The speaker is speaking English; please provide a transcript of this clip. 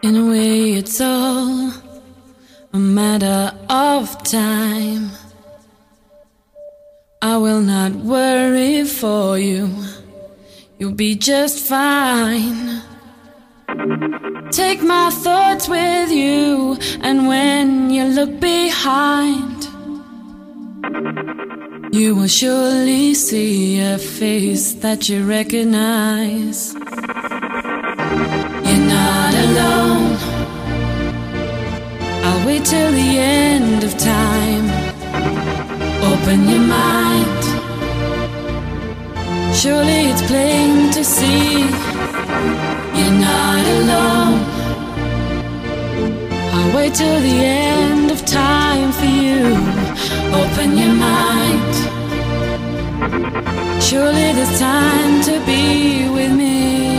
In a way, it's all a matter of time. I will not worry for you. You'll be just fine. Take my thoughts with you, and when you look behind, you will surely see a face that you recognize. You're not alone. I'll wait till the end of time. Open your mind. Surely it's plain to see you're not alone. I'll wait till the end of time for you. Open your mind. Surely there's time to be with me.